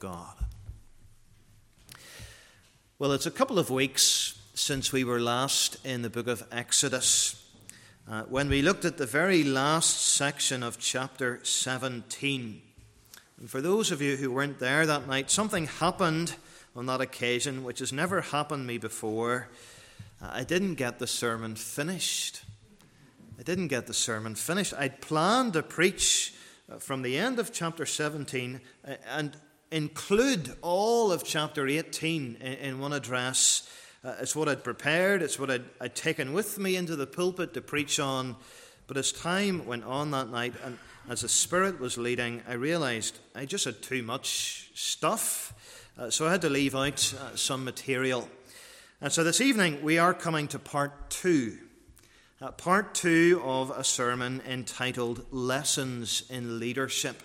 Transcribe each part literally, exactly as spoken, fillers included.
God. Well, it's a couple of weeks since we were last in the book of Exodus, uh, when we looked at the very last section of chapter seventeen. And for those of you who weren't there that night, something happened on that occasion which has never happened to me before. Uh, I didn't get the sermon finished. I didn't get the sermon finished. I'd planned to preach from the end of chapter seventeen and include all of chapter eighteen in one address. Uh, it's what I'd prepared. It's what I'd, I'd taken with me into the pulpit to preach on. But as time went on that night, and as the Spirit was leading, I realized I just had too much stuff. Uh, so I had to leave out uh, some material. And so this evening we are coming to part two. Uh, part two of a sermon entitled Lessons in Leadership.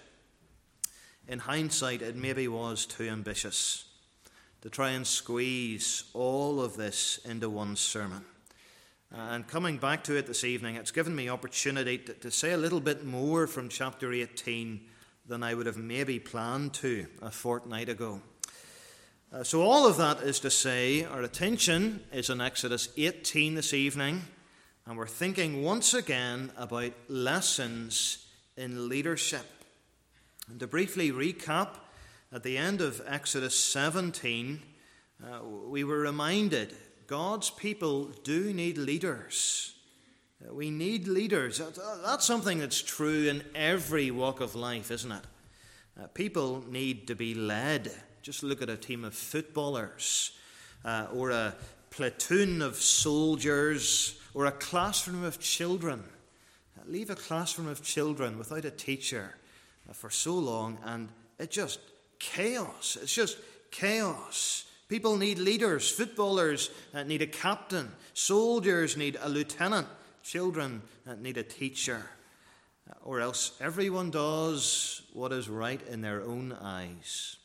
In hindsight, it maybe was too ambitious to try and squeeze all of this into one sermon. Uh, and coming back to it this evening, it's given me opportunity to, to say a little bit more from chapter eighteen than I would have maybe planned to a fortnight ago. Uh, so all of that is to say, our attention is on Exodus eighteen this evening. And we're thinking once again about lessons in leadership. And to briefly recap, at the end of Exodus seventeen, uh, we were reminded God's people do need leaders. Uh, we need leaders. That's something that's true in every walk of life, isn't it? Uh, people need to be led. Just look at a team of footballers uh, or a platoon of soldiers, or a classroom of children. Leave a classroom of children without a teacher for so long, and it's just chaos. It's just chaos. People need leaders. Footballers need a captain. Soldiers need a lieutenant. Children need a teacher. Or else everyone does what is right in their own eyes.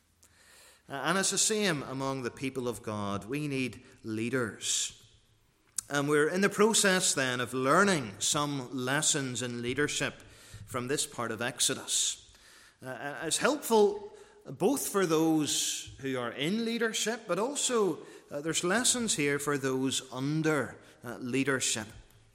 And it's the same among the people of God. We need leaders. And we're in the process then of learning some lessons in leadership from this part of Exodus. Uh, it's helpful both for those who are in leadership, but also uh, there's lessons here for those under uh, leadership.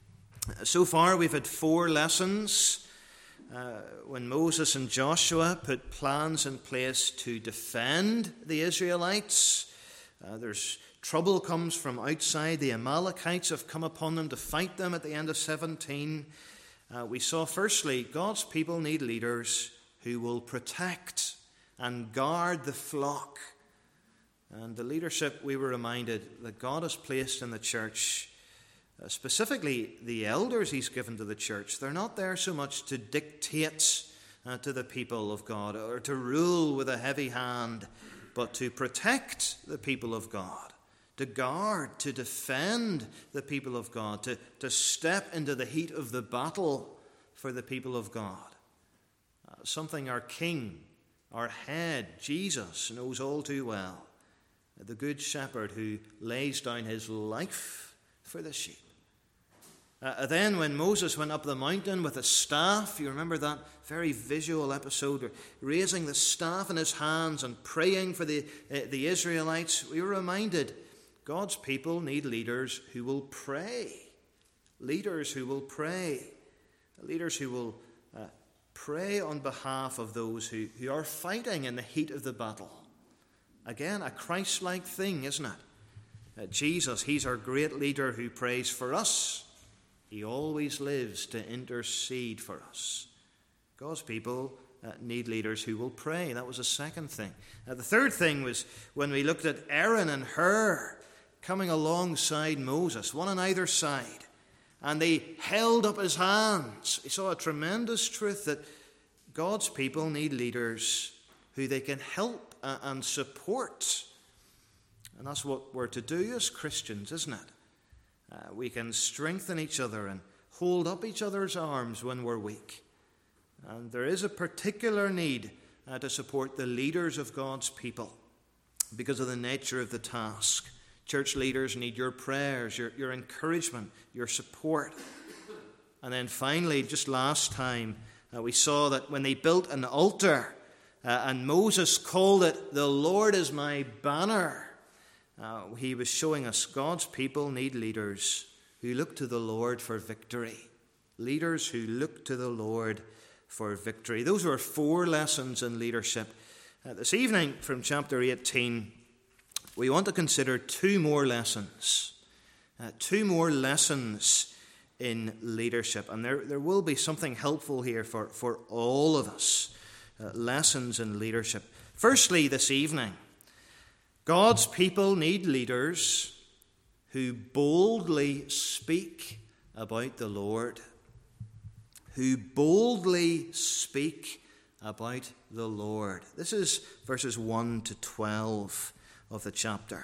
So far we've had four lessons. Uh, when Moses and Joshua put plans in place to defend the Israelites, uh, there's trouble comes from outside. The Amalekites have come upon them to fight them at the end of seventeen. Uh, we saw, firstly, God's people need leaders who will protect and guard the flock. And the leadership, we were reminded that God has placed in the church, uh, specifically the elders he's given to the church. They're not there so much to dictate uh, to the people of God or to rule with a heavy hand, but to protect the people of God. To guard, to defend the people of God, to, to step into the heat of the battle for the people of God. Uh, something our King, our head, Jesus, knows all too well. The Good Shepherd who lays down his life for the sheep. Uh, then when Moses went up the mountain with a staff, you remember that very visual episode, raising the staff in his hands and praying for the, uh, the Israelites, we were reminded God's people need leaders who will pray. Leaders who will pray. Leaders who will uh, pray on behalf of those who, who are fighting in the heat of the battle. Again, a Christ-like thing, isn't it? Uh, Jesus, he's our great leader who prays for us. He always lives to intercede for us. God's people uh, need leaders who will pray. That was the second thing. Uh, the third thing was when we looked at Aaron and Hur coming alongside Moses, one on either side, and they held up his hands. We saw a tremendous truth that God's people need leaders who they can help and support. And that's what we're to do as Christians, isn't it? Uh, we can strengthen each other and hold up each other's arms when we're weak. And there is a particular need uh, to support the leaders of God's people because of the nature of the task. Church leaders need your prayers, your, your encouragement, your support. And then finally, just last time, uh, we saw that when they built an altar uh, and Moses called it, "The Lord is my banner." Uh, he was showing us God's people need leaders who look to the Lord for victory. Leaders who look to the Lord for victory. Those were four lessons in leadership. Uh, this evening, from chapter eighteen, we want to consider two more lessons. Uh, two more lessons in leadership. And there, there will be something helpful here for, for all of us. Uh, lessons in leadership. Firstly, this evening, God's people need leaders who boldly speak about the Lord. Who boldly speak about the Lord. This is verses one to twelve of the chapter.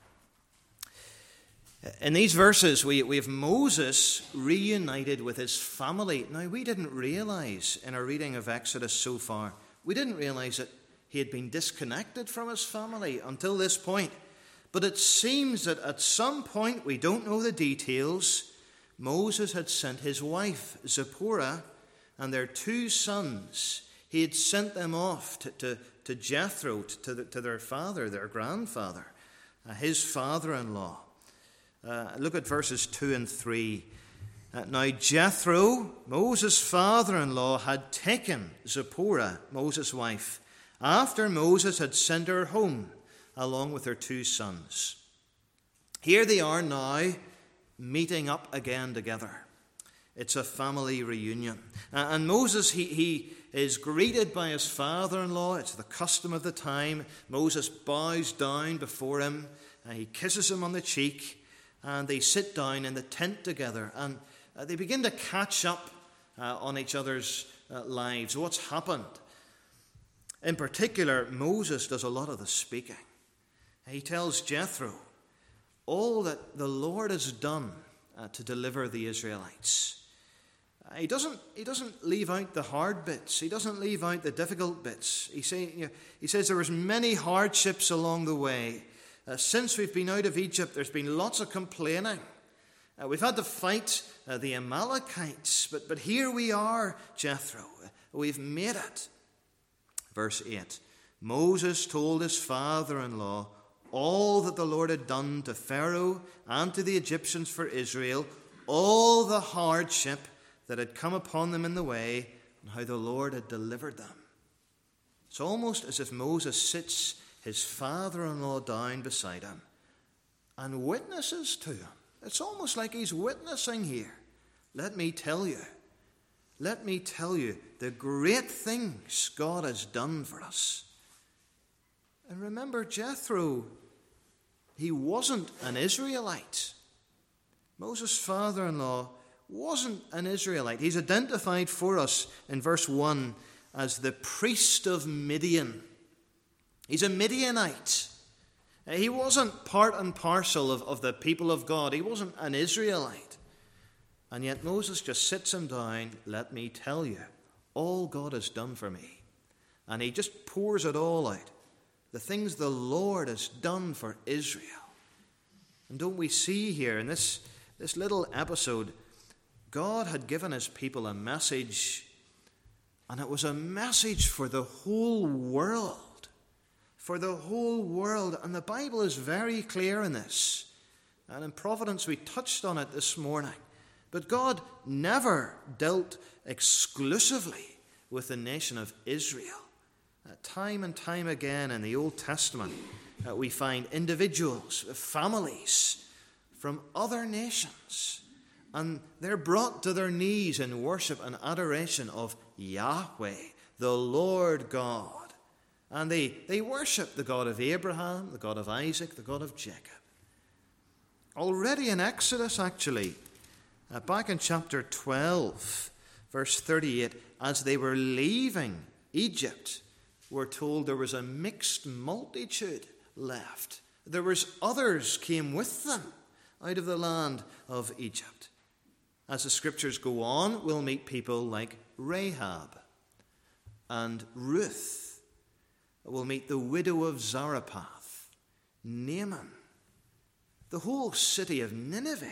In these verses, we, we have Moses reunited with his family. Now, we didn't realize in our reading of Exodus so far, we didn't realize that he had been disconnected from his family until this point. But it seems that at some point, we don't know the details, Moses had sent his wife, Zipporah, and their two sons. He had sent them off to, to, to Jethro, to, the, to their father, their grandfather, uh, his father-in-law. Uh, look at verses two and three. Uh, now Jethro, Moses' father-in-law, had taken Zipporah, Moses' wife, after Moses had sent her home, along with her two sons. Here they are now, meeting up again together. It's a family reunion. Uh, and Moses, he, he is greeted by his father-in-law. It's the custom of the time. Moses bows down before him. Uh, he kisses him on the cheek. And they sit down in the tent together. And uh, they begin to catch up uh, on each other's uh, lives. What's happened? In particular, Moses does a lot of the speaking. He tells Jethro all that the Lord has done uh, to deliver the Israelites. Uh, he doesn't, he doesn't leave out the hard bits. He doesn't leave out the difficult bits. He, say, you know, he says there was many hardships along the way. Uh, since we've been out of Egypt, there's been lots of complaining. Uh, we've had to fight uh, the Amalekites, but, but here we are, Jethro. We've made it. Verse eight. Moses told his father-in-law all that the Lord had done to Pharaoh and to the Egyptians for Israel, all the hardship that had come upon them in the way, and how the Lord had delivered them. It's almost as if Moses sits his father-in-law down beside him and witnesses to him. It's almost like he's witnessing here. Let me tell you, let me tell you the great things God has done for us. And remember, Jethro, he wasn't an Israelite. Moses' father-in-law wasn't an Israelite. He's identified for us in verse one as the priest of Midian. He's a Midianite. He wasn't part and parcel of, of the people of God. He wasn't an Israelite. And yet Moses just sits him down. Let me tell you all God has done for me. And he just pours it all out. The things the Lord has done for Israel. And don't we see here in this, this little episode, God had given his people a message. And it was a message for the whole world. For the whole world. And the Bible is very clear in this. And in Providence we touched on it this morning. But God never dealt exclusively with the nation of Israel. Uh, time and time again in the Old Testament, uh, we find individuals, families from other nations. And they're brought to their knees in worship and adoration of Yahweh, the Lord God. And they, they worship the God of Abraham, the God of Isaac, the God of Jacob. Already in Exodus, actually, uh, back in chapter twelve, verse thirty-eight, as they were leaving Egypt, we're told there was a mixed multitude left. There was others came with them out of the land of Egypt. As the scriptures go on, we'll meet people like Rahab and Ruth. We'll meet the widow of Zarephath, Naaman, the whole city of Nineveh,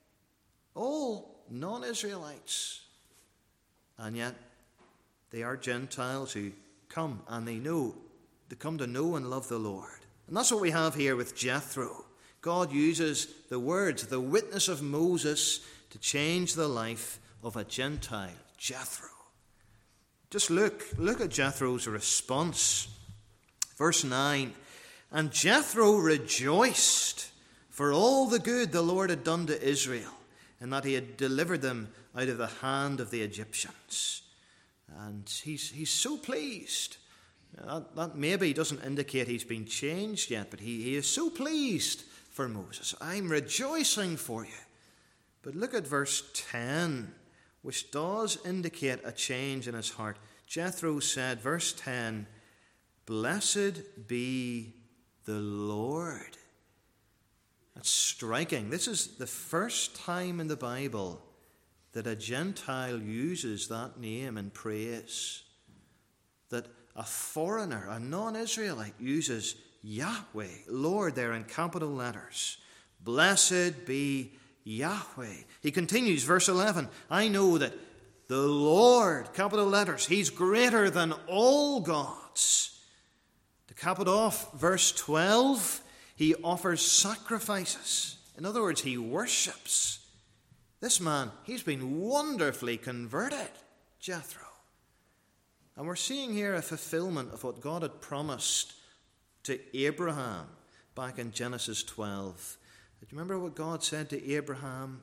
all non-Israelites. And yet they are Gentiles who come and they know, they come to know and love the Lord. And that's what we have here with Jethro. God uses the words, the witness of Moses, to change the life of a Gentile, Jethro. Just look, look at Jethro's response. Verse nine, and Jethro rejoiced for all the good the Lord had done to Israel, and that he had delivered them out of the hand of the Egyptians. And he's, he's so pleased. That, that maybe doesn't indicate he's been changed yet, but he, he is so pleased for Moses. I'm rejoicing for you. But look at verse ten, which does indicate a change in his heart. Jethro said, verse ten, blessed be the Lord. That's striking. This is the first time in the Bible that a Gentile uses that name in praise. That a foreigner, a non-Israelite, uses Yahweh, Lord, there in capital letters. Blessed be Yahweh. He continues, verse eleven, I know that the Lord, capital letters, he's greater than all gods. To cap it off, verse twelve, he offers sacrifices. In other words, he worships. This man, he's been wonderfully converted, Jethro. And we're seeing here a fulfillment of what God had promised to Abraham back in Genesis twelve. Do you remember what God said to Abraham?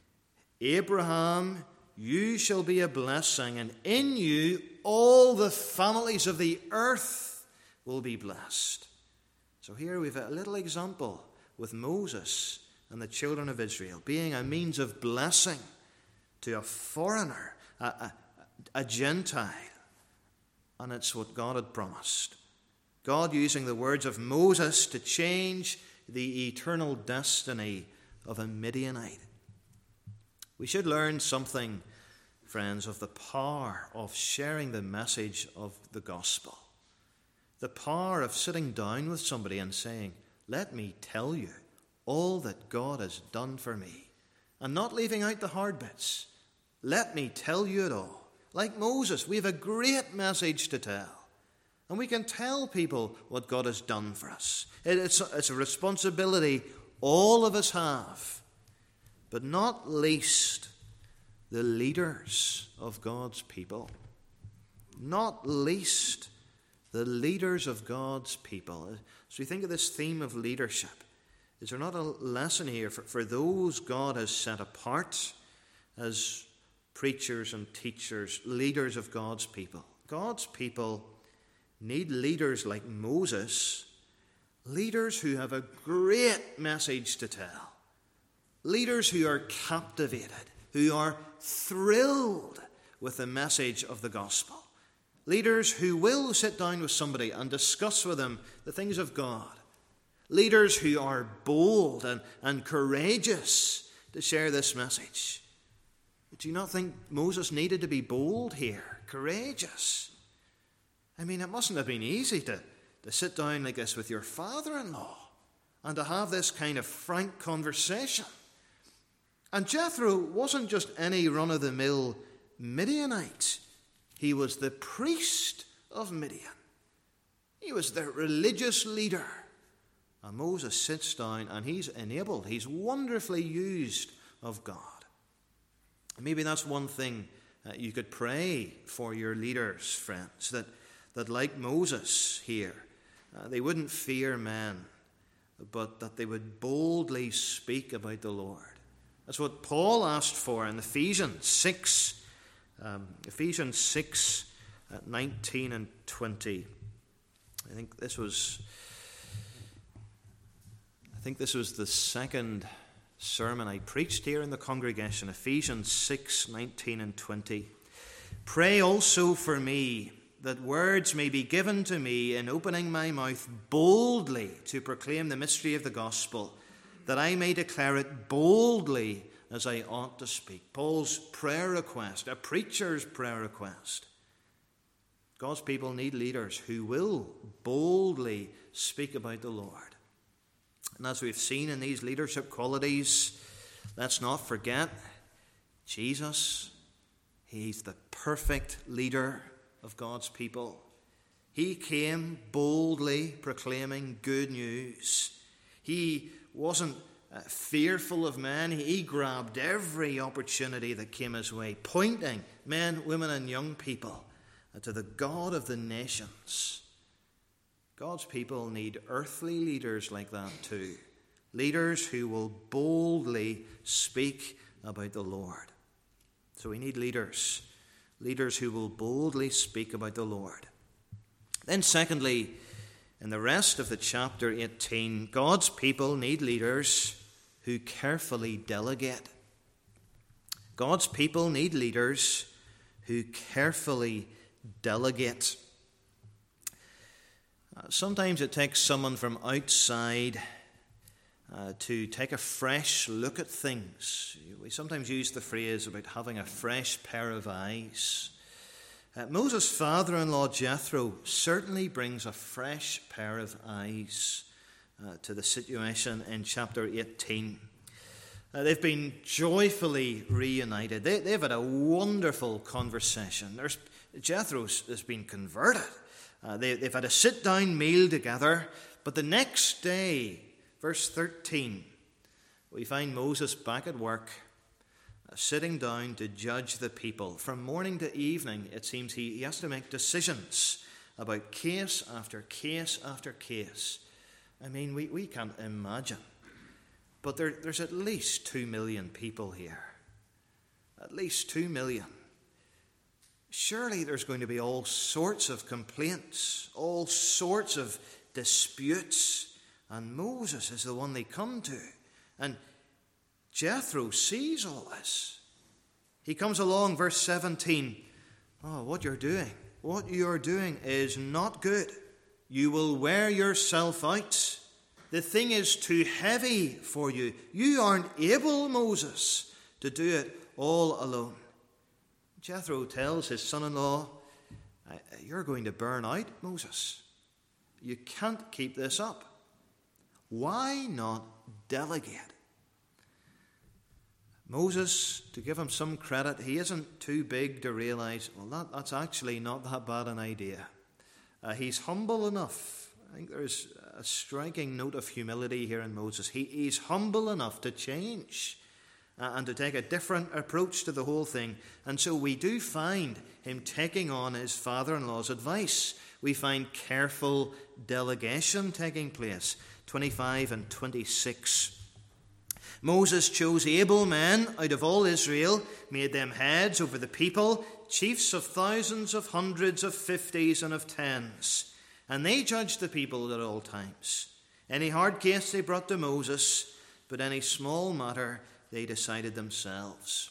Abraham, you shall be a blessing, and in you all the families of the earth will be blessed. So here we've a little example with Moses and the children of Israel being a means of blessing to a foreigner, a, a, a Gentile. And it's what God had promised. God using the words of Moses to change the eternal destiny of a Midianite. We should learn something, friends, of the power of sharing the message of the gospel. The power of sitting down with somebody and saying, let me tell you all that God has done for me. And not leaving out the hard bits. Let me tell you it all. Like Moses, we have a great message to tell. And we can tell people what God has done for us. It's a, it's a responsibility all of us have. But not least the leaders of God's people. Not least the leaders of God's people. As we think of this theme of leadership, is there not a lesson here for, for those God has set apart as preachers and teachers, leaders of God's people? God's people need leaders like Moses, leaders who have a great message to tell, leaders who are captivated, who are thrilled with the message of the gospel, leaders who will sit down with somebody and discuss with them the things of God, leaders who are bold and, and courageous to share this message. Do you not think Moses needed to be bold here, courageous? I mean, it mustn't have been easy to, to sit down like this with your father-in-law and to have this kind of frank conversation. And Jethro wasn't just any run-of-the-mill Midianite. He was the priest of Midian. He was the religious leader. And Moses sits down and he's enabled, he's wonderfully used of God. Maybe that's one thing uh, you could pray for your leaders, friends, that, that like Moses here, uh, they wouldn't fear men, but that they would boldly speak about the Lord. That's what Paul asked for in Ephesians six, um, Ephesians six, uh, nineteen and twenty. I think this was, I think this was the second sermon I preached here in the congregation, Ephesians six, nineteen and twenty. Pray also for me, that words may be given to me in opening my mouth boldly to proclaim the mystery of the gospel, that I may declare it boldly as I ought to speak. Paul's prayer request, a preacher's prayer request. God's people need leaders who will boldly speak about the Lord. And as we've seen in these leadership qualities, let's not forget Jesus. He's the perfect leader of God's people. He came boldly proclaiming good news. He wasn't uh, fearful of men. He grabbed every opportunity that came his way, pointing men, women, and young people uh, to the God of the nations. God's people need earthly leaders like that too. Leaders who will boldly speak about the Lord. So we need leaders. Leaders who will boldly speak about the Lord. Then secondly, in the rest of the chapter eighteen, God's people need leaders who carefully delegate. God's people need leaders who carefully delegate. Uh, sometimes it takes someone from outside uh, to take a fresh look at things. We sometimes use the phrase about having a fresh pair of eyes. Uh, Moses' father-in-law Jethro certainly brings a fresh pair of eyes uh, to the situation in chapter eighteen. Uh, they've been joyfully reunited. They, they've had a wonderful conversation. There's, Jethro has been converted. Uh, they, they've had a sit-down meal together. But the next day, verse thirteen, we find Moses back at work, sitting down to judge the people. From morning to evening, it seems he, he has to make decisions about case after case after case. I mean, we, we can't imagine. But there, there's at least two million people here. At least two million. Surely there's going to be all sorts of complaints, all sorts of disputes. And Moses is the one they come to. And Jethro sees all this. He comes along, verse seventeen. Oh, what you're doing, what you're doing is not good. You will wear yourself out. The thing is too heavy for you. You aren't able, Moses, to do it all alone. Jethro tells his son-in-law, you're going to burn out, Moses. You can't keep this up. Why not delegate? Moses, to give him some credit, he isn't too big to realize, well, that, that's actually not that bad an idea. Uh, he's humble enough. I think there's a striking note of humility here in Moses. He, he's humble enough to change uh, and to take a different approach to the whole thing. And so we do find him taking on his father-in-law's advice. We find careful delegation taking place. twenty-five and twenty-six. Moses chose able men out of all Israel, made them heads over the people, chiefs of thousands, of hundreds, of fifties, and of tens. And they judged the people at all times. Any hard case they brought to Moses, but any small matter they decided themselves.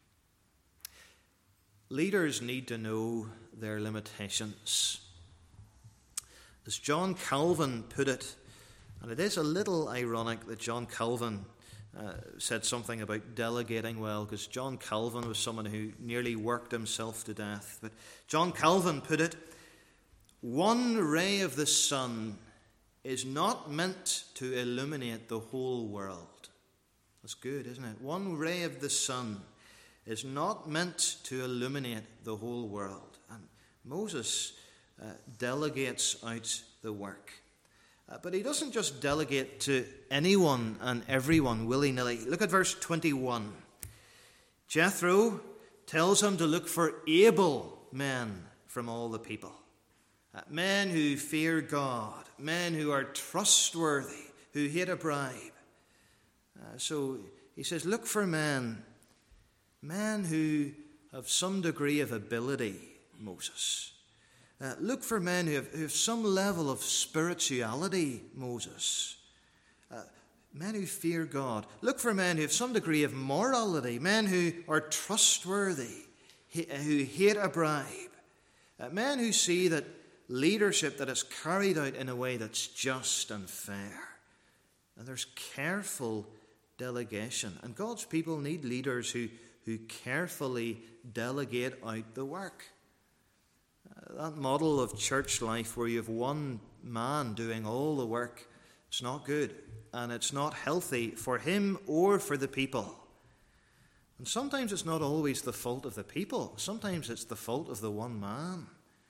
Leaders need to know their limitations. As John Calvin put it, and it is a little ironic that John Calvin Uh, said something about delegating well, because John Calvin was someone who nearly worked himself to death. But John Calvin put it, one ray of the sun is not meant to illuminate the whole world. That's good, isn't it? One ray of the sun is not meant to illuminate the whole world. And Moses uh, delegates out the work. Uh, but he doesn't just delegate to anyone and everyone willy-nilly. Look at verse twenty-one. Jethro tells him to look for able men from all the people. Uh, men who fear God. Men who are trustworthy. Who hate a bribe. Uh, so he says, look for men. Men who have some degree of ability, Moses. Uh, look for men who have, who have some level of spirituality, Moses. Uh, men who fear God. Look for men who have some degree of morality. Men who are trustworthy, who hate a bribe. Uh, men who see that leadership that is carried out in a way that's just and fair. And there's careful delegation. And God's people need leaders who, who carefully delegate out the work. That model of church life where you have one man doing all the work, it's not good. And it's not healthy for him or for the people. And sometimes it's not always the fault of the people. Sometimes it's the fault of the one man.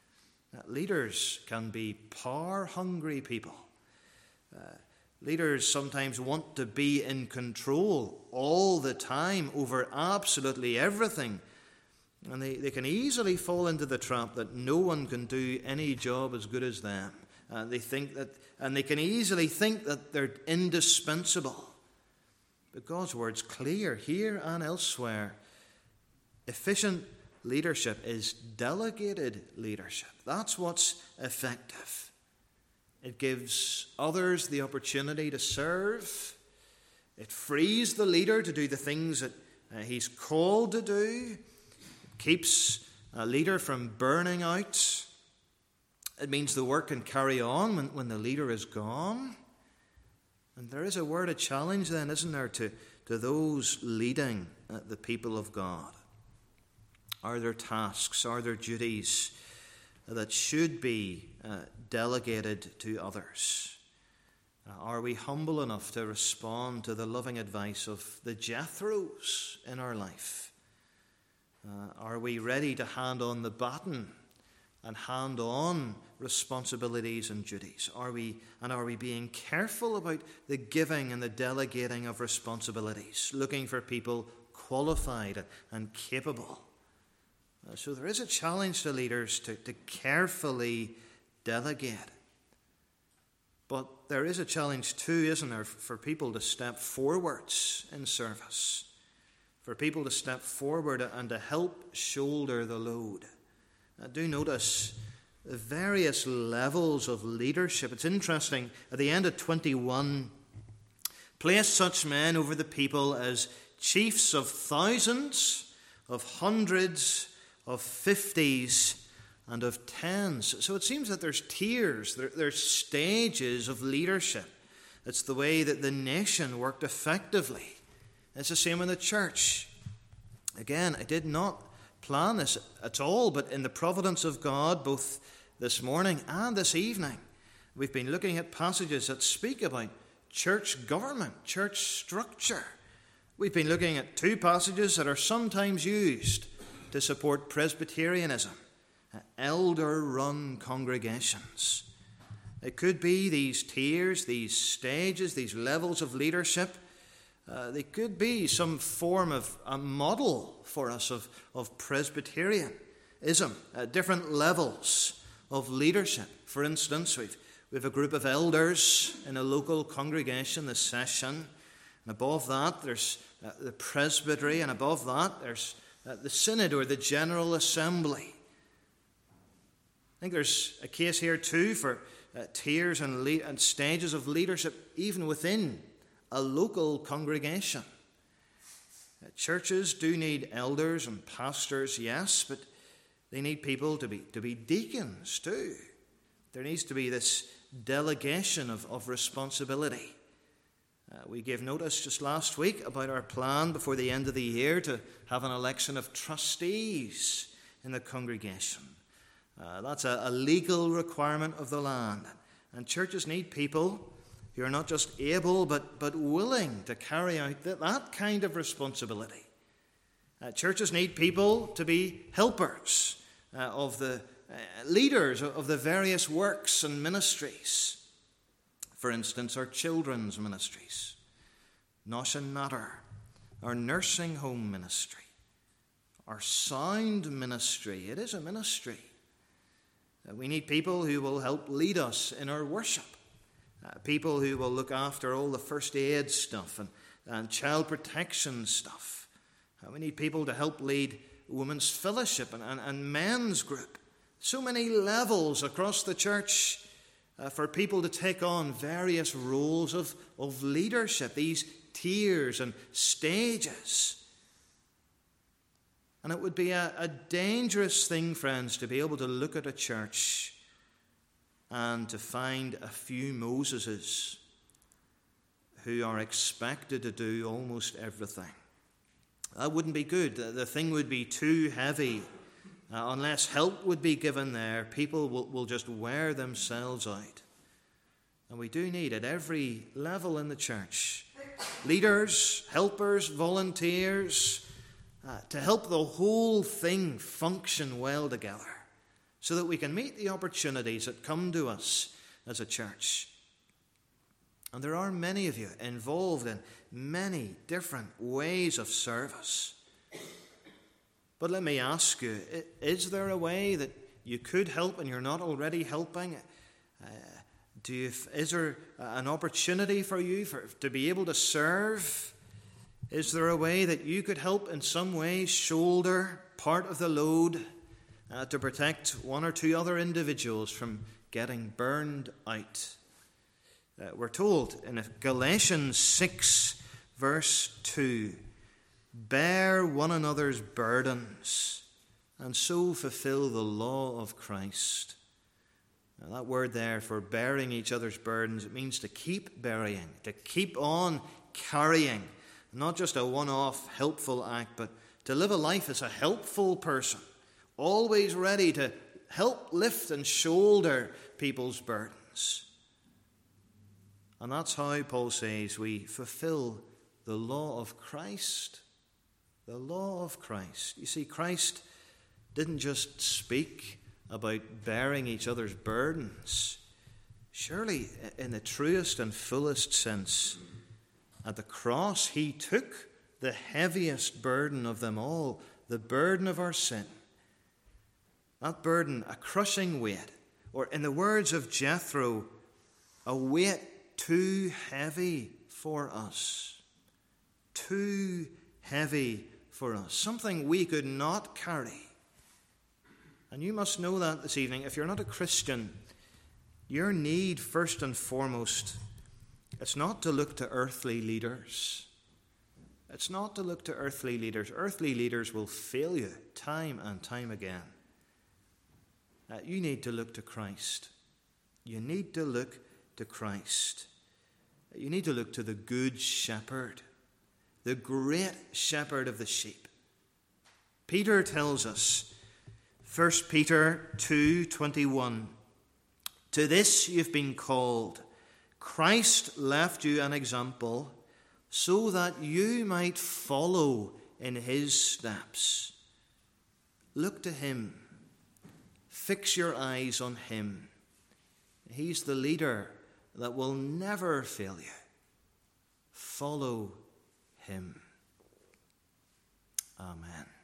Uh, leaders can be power-hungry people. Uh, leaders sometimes want to be in control all the time over absolutely everything. And they, they can easily fall into the trap that no one can do any job as good as them. Uh, they think that, and they can easily think that they're indispensable. But God's word's clear here and elsewhere. Efficient leadership is delegated leadership. That's what's effective. It gives others the opportunity to serve. It frees the leader to do the things that uh, he's called to do. It keeps a leader from burning out. It means the work can carry on when, when the leader is gone. And there is a word of challenge then, isn't there, to, to those leading uh, the people of God. Are there tasks, are there duties that should be uh, delegated to others? Uh, are we humble enough to respond to the loving advice of the Jethros in our life? Uh, are we ready to hand on the baton and hand on responsibilities and duties? Are we, and are we being careful about the giving and the delegating of responsibilities, looking for people qualified and capable? Uh, so there is a challenge to leaders to, to carefully delegate. But there is a challenge too, isn't there, for people to step forwards in service, for people to step forward and to help shoulder the load. Uh, do notice the various levels of leadership. It's interesting, at the end of twenty-one, place such men over the people as chiefs of thousands, of hundreds, of fifties, and of tens. So it seems that there's tiers, there, there's stages of leadership. It's the way that the nation worked effectively. It's the same in the church. Again, I did not plan this at all, but in the providence of God, both this morning and this evening, we've been looking at passages that speak about church government, church structure. We've been looking at two passages that are sometimes used to support Presbyterianism, elder-run congregations. It could be these tiers, these stages, these levels of leadership. Uh, they could be some form of a model for us of, of Presbyterianism, uh, different levels of leadership. For instance, we've, we have a group of elders in a local congregation, the session, and above that there's uh, the presbytery, and above that there's uh, the synod or the general assembly. I think there's a case here too for uh, tiers and, le- and stages of leadership even within a local congregation. Uh, churches do need elders and pastors, yes, but they need people to be to be deacons too. There needs to be this delegation of, of responsibility. Uh, we gave notice just last week about our plan before the end of the year to have an election of trustees in the congregation. Uh, that's a, a legal requirement of the land. And churches need people who are not just able but, but willing to carry out that, that kind of responsibility. Uh, churches need people to be helpers uh, of the uh, leaders of the various works and ministries. For instance, our children's ministries, Nosh and Natter, our nursing home ministry, our sound ministry. It is a ministry. Uh, we need people who will help lead us in our worship, uh, people who will look after all the first aid stuff and, and child protection stuff. Uh, we need people to help lead women's fellowship and, and, and men's group. So many levels across the church uh, for people to take on various roles of, of leadership, these tiers and stages. And it would be a, a dangerous thing, friends, to be able to look at a church and to find a few Moseses who are expected to do almost everything. That wouldn't be good. The thing would be too heavy. Uh, unless help would be given there, people will, will just wear themselves out. And we do need at every level in the church leaders, helpers, volunteers, uh, to help the whole thing function well together. so that we can meet the opportunities that come to us as a church. And there are many of you involved in many different ways of service. But let me ask you, is there a way that you could help and you're not already helping? Uh, do you, is there an opportunity for you for, to be able to serve? Is there a way that you could help in some way shoulder part of the load uh, to protect one or two other individuals from getting burned out? Uh, we're told in Galatians six, verse two, bear one another's burdens and so fulfill the law of Christ. Now, that word there for bearing each other's burdens, it means to keep bearing, to keep on carrying. Not just a one-off helpful act, but to live a life as a helpful person, always ready to help lift and shoulder people's burdens. And that's how Paul says we fulfill the law of Christ. The law of Christ. You see, Christ didn't just speak about bearing each other's burdens. Surely, in the truest and fullest sense, at the cross, he took the heaviest burden of them all, the burden of our sin. That burden, a crushing weight, or in the words of Jethro, a weight too heavy for us. Too heavy for us. Something we could not carry. And you must know that this evening. If you're not a Christian, your need, first and foremost, it's not to look to earthly leaders. It's not to look to earthly leaders. Earthly leaders will fail you time and time again. Uh, you need to look to Christ. You need to look to Christ. You need to look to the good shepherd, the great shepherd of the sheep. Peter tells us, First Peter two twenty-one, to this you've been called. Christ left you an example so that you might follow in his steps. Look to him. Fix your eyes on him. He's the leader that will never fail you. Follow him. Amen.